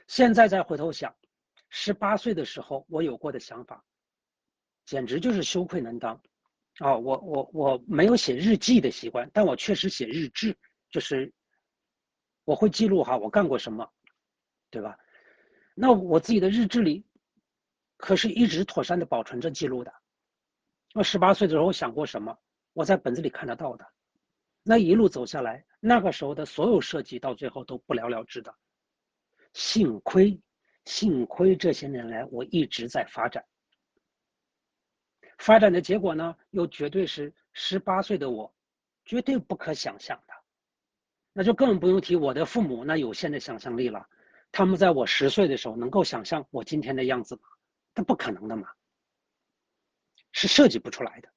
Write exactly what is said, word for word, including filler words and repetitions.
现在再回头想，十八岁的时候我有过的想法，简直就是羞愧难当。啊、哦，我我我没有写日记的习惯，但我确实写日志，就是我会记录哈我干过什么，对吧？那我自己的日志里，可是一直妥善的保存着记录的。我十八岁的时候想过什么，我在本子里看得到的。那一路走下来，那个时候的所有设计到最后都不了了之的。幸亏，幸亏这些年来我一直在发展。发展的结果呢，又绝对是十八岁的我绝对不可想象的。那就更不用提我的父母那有限的想象力了。他们在我十岁的时候能够想象我今天的样子吗？那不可能的嘛，是设计不出来的。